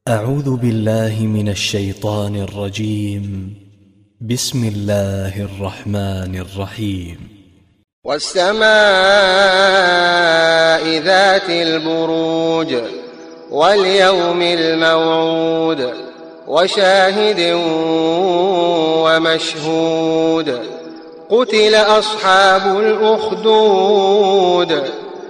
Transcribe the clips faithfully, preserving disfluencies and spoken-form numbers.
أعوذ بالله من الشيطان الرجيم. بسم الله الرحمن الرحيم. والسماء ذات البروج واليوم الموعود وشاهد ومشهود قتل أصحاب الأخدود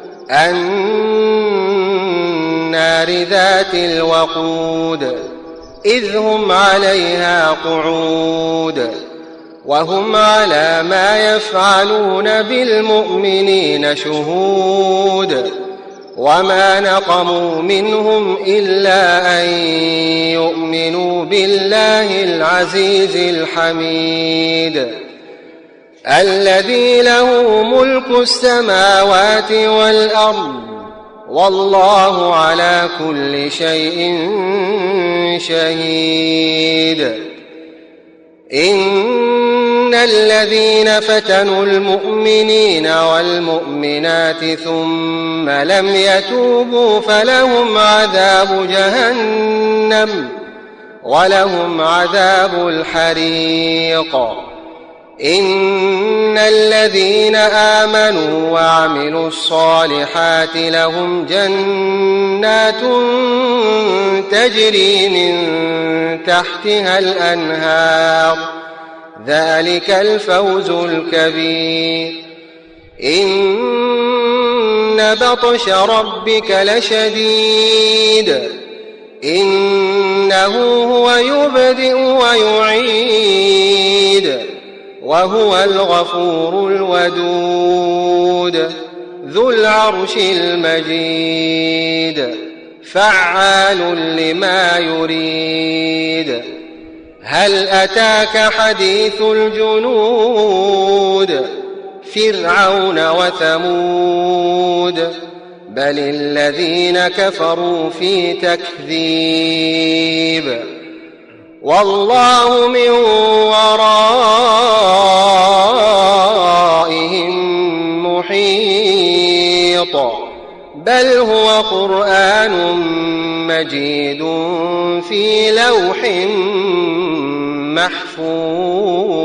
النار ذات الوقود إذ هم عليها قعود وهم على ما يفعلون بالمؤمنين شهود وما نقموا منهم إلا أن يؤمنوا بالله العزيز الحميد الذي له ملك السماوات والأرض والله على كل شيء شهيد. إن الذين فتنوا المؤمنين والمؤمنات ثم لم يتوبوا فلهم عذاب جهنم ولهم عذاب الحريق. إن الذين آمنوا وعملوا الصالحات لهم جنات تجري من تحتها الأنهار ذلك الفوز الكبير. إن بطش ربك لشديد إنه هو يبدئ ويعيد وهو الغفور الودود ذو العرش المجيد فعال لما يريد. هل أتاك حديث الجنود فرعون وثمود بل الذين كفروا في تكذيب والله من ورائهم محيط بل هو قرآن مجيد في لوح محفوظ.